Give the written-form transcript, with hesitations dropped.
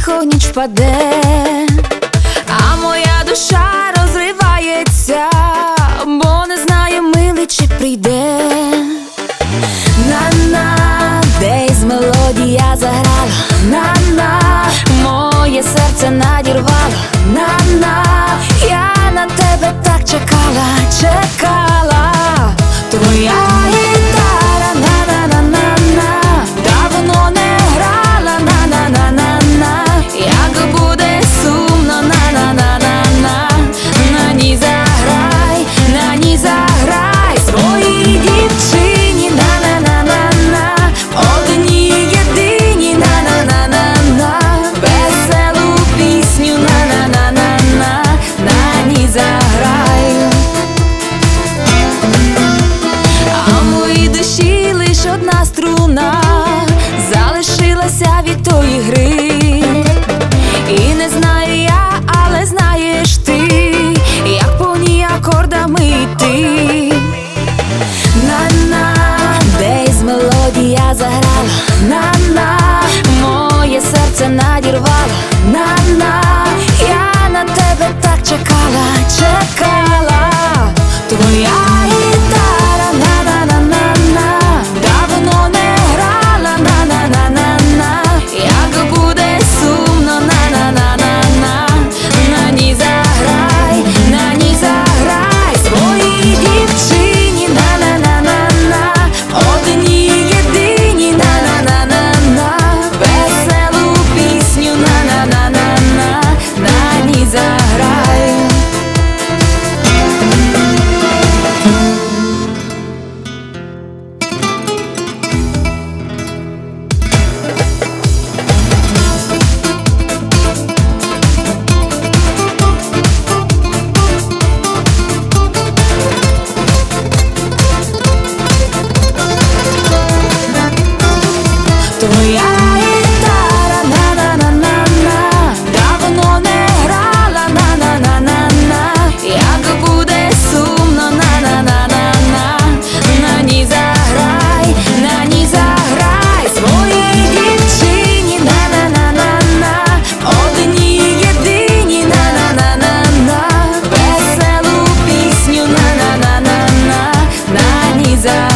тихо ніч впаде, а моя душа розривається, бо не знає, милий, чи прийде. На-на, десь мелодія заграла, на-на, моє серце надірвало, на-на, я на тебе так чекала, чекала. Твоя гітара, на-на-на-на-на, давно не грала, на-на-на-на-на, як буде сумно, на-на-на-на-на, на ній заграй, на ній заграй своїй дівчині, на-на-на-на-на, одній єдиній, на-на-на-на-на, веселу пісню, на-на-на-на-на, на ній заграй. А в моїй душі лиш одна струна залишилася від тої гри, і не знаю я, але знаєш ти, як по ній акордами йти. На-на, десь мелодія заграла, на-на, моє серце надірвало, на-на, я на тебе так чекала, чекала. Твоя гітара, на-на-на-на-на, давно не грала, на-на-на-на-на, як буде сумно, на-на-на-на-на, на ній заграй, на ній заграй своїй дівчині, на-на-на-на-на, одній єдиній, на-на-на-на-на, веселу пісню, на-на-на-на-на, на ній заграй. Твоя гітара, на-на-на-на-на, давно не грала, на-на-на-на-на, як буде сумно, на-на-на-на-на, на ній заграй, на ній заграй своїй дівчині, на-на-на-на-на, одній єдиній, на-на-на-на-на, веселу пісню, на-на-на-на-на, на ній заграй.